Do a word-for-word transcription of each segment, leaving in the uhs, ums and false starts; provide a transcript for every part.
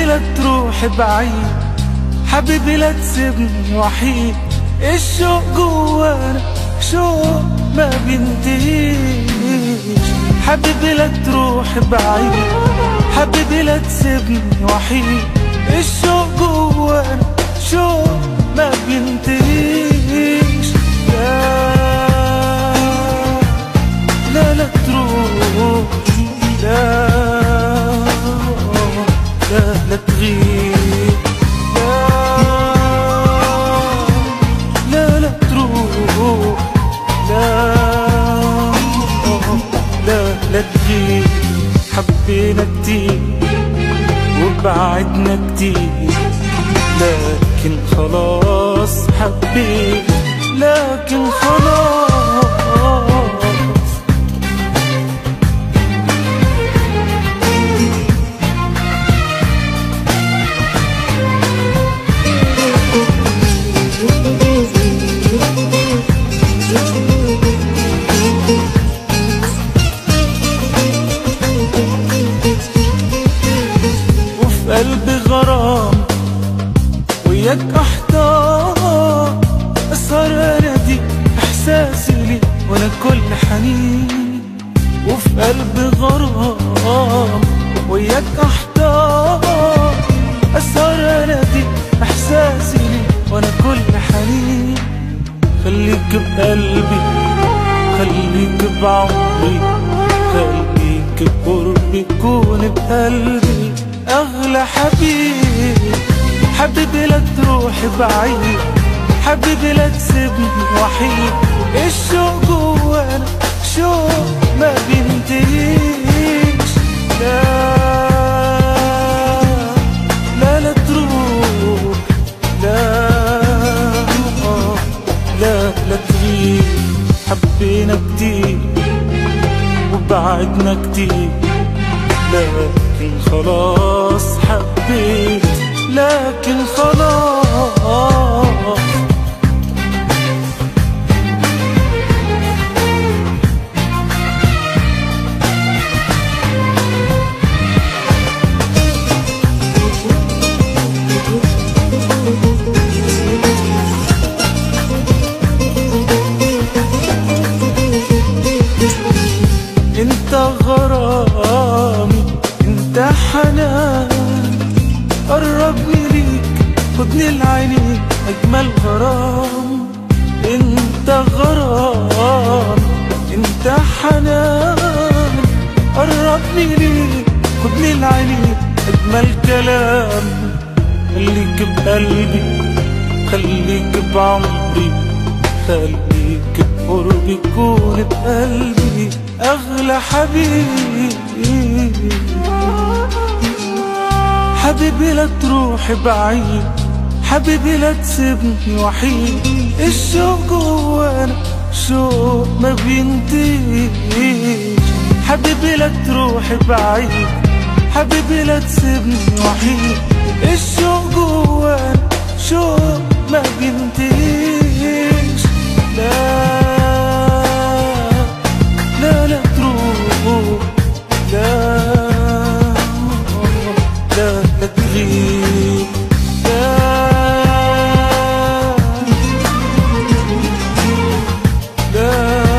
لا تروح بعيد، حبيبي لا تسيبني وحيد. الشوق جوانا شوق ما بينتهيش. حبيبي لا تروح بعيد، حبيبي لا تسيبني وحيد. الشوق جوانا شوق ما بينتهيش. لا لا لا تروح، لا لا لا تغيب، لا لا لا تروح، لا لا لا تغيب. حبينا كتير وبعدنا كتير، لكن خلاص حبيت، لكن خلاص. وفي قلبي غرام وياك احتار، اسهر انادي احساسي لي وانا كل حنين. وفي قلبي غرام وياك احتار، اسهر انادي احساسي لي وانا كل حنين. خليك بقلبي، خليك بعمري، خليك بقربي، كون بقلبي اغلى حبيب. حبيبي لا تروح بعيد، حبيبي لا تسيبني وحيد. الشوق جوانا شوق ما بينتهيش. لا لا لا تروح، لا لا لا تغيب. حبينا كتير وبعدنا كتير، لكن خلاص حبيت، لكن خلاص. انت غرامي، انت حنان، قربني ليك، خدني لعينيك، اجمل غرام. انت غرام، انت حنان، قربني ليك، خدني لعينيك، اجمل كلام. خليك بقلبي، خليك بعمري، خليك بقربي، كون بقلبي اغلى حبيب. حبيبي لا تروح بعيد، حبيبي لا تسيبني وحيد. الشوق جوانا شوق ما بينتهيش. حبيبي لا تروح بعيد، حبيبي لا تسيبني وحيد. الشوق جوانا شوق ما بينتهيش. لا لا لا تروح، لا لا لا تغيب، لا لا.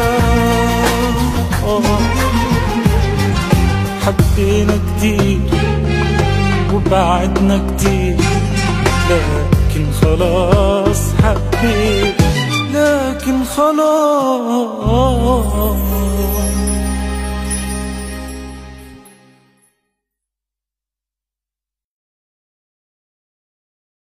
حبينا كتير وبعدنا كتير، لكن خلاص حبيت، لكن خلاص.